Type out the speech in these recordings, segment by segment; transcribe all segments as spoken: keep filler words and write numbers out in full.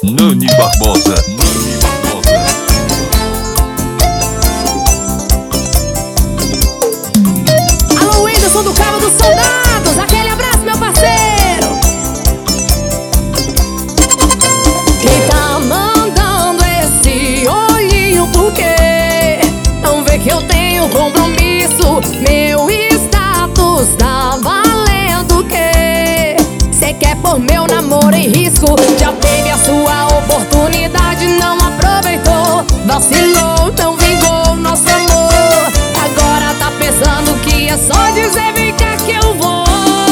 Nani Barbosa, Nani Barbosa. Alô, Whindersson do Cabo dos Soldados, aquele abraço, meu parceiro. Quem tá mandando esse olhinho por quê? Não vê que eu tenho compromisso, meu status tá valendo o quê? Cê quer pôr meu namoro em risco, já teve a sua oportunidade, não aproveitou. Vacilou, não vingou nosso amor. Agora tá pensando que é só dizer vem cá que eu vou.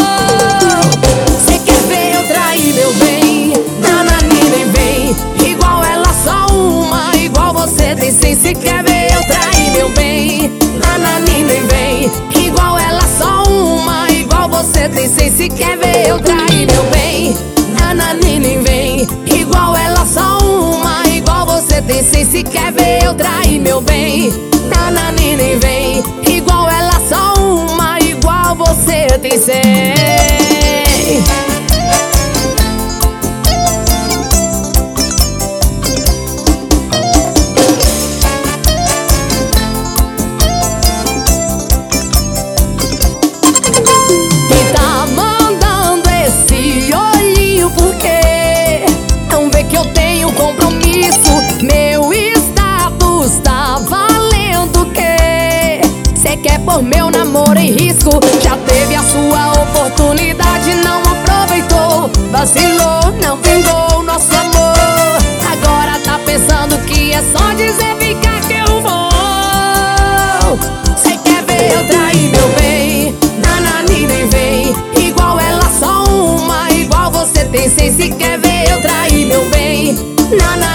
Cê quer ver eu trair meu bem? Nananina e vem, igual ela só uma, igual você tem sim. Cê quer ver eu trair meu bem? Nananina e vem, igual ela só uma, igual você tem sim. Cê quer ver eu trair meu bem? Nananina e vem, igual ela só uma, igual você tem sim. Cê quer ver eu trair meu bem? Nananina e vem, igual ela só uma, igual você tem sim. Quem tá mandando esse olhinho por quê? Não vê que eu tenho compromisso, meu status tá valendo o quê? Cê quer pôr meu namoro em risco, já teve a sua oportunidade, não aproveitou. Vacilou, não vingou nosso amor. Agora tá pensando que é só dizer vem cá que eu vou. Cê quer ver eu trair meu bem? Nananina e vem, igual ela só uma, igual você tem sim. Se quer ver eu trair meu bem? Nananina